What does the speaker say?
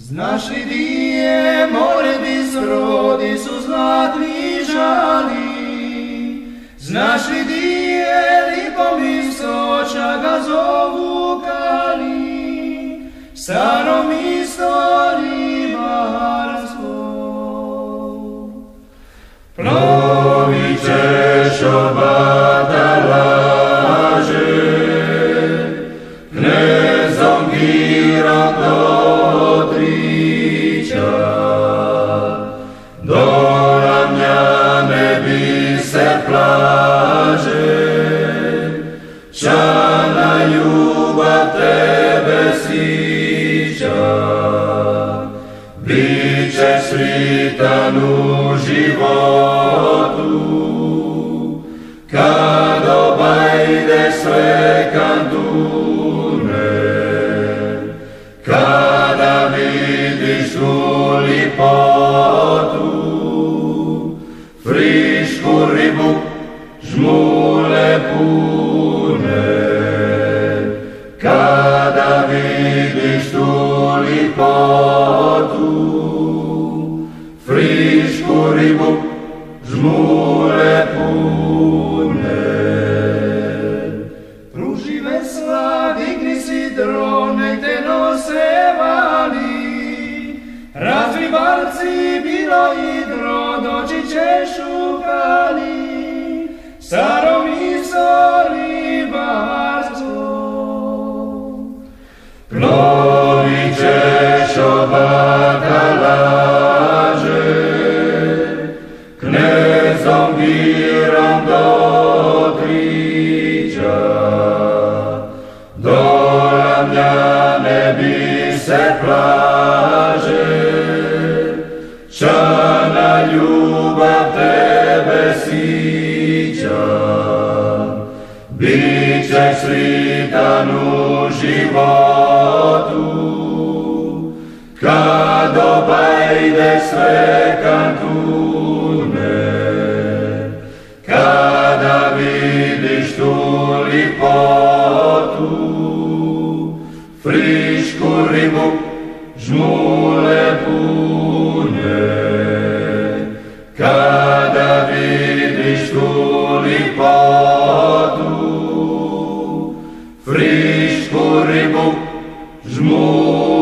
Znaš li di je more bistro, di su zlatni žali? Znaš li di je lipo mjesto, ča ga zovu Kali? Staro mjesto ribarsko. Plovit ćeš oba talaže, knezom Girom do Otrića. Do Ravnjane biser plaže, ča na ljubav tebe sića. Bićeš sritan u životu, kad obajde sve kantune, kada vidiš tu lipotu, frišku ribu, žmule pune. Kada vidiš tu lipotu, frišku ribu, žmule pune. Pruži vesla, digni sidro, nek te nose vali. Razvi barci, bilo hidro, doći ćeš u Kali. Staro mjesto ribarsko. Plovit ćeš oba talaže, knezom Girom do Otrića. Do Ravnjane biser plaže, ča na ljubav tebe sića. Bićeš sritan u životu, kad obajde sve kantune, kada vidiš tu lipotu, frišku ribu, žmule pune. Kada vidiš tu lipotu, frišku ribu, žmule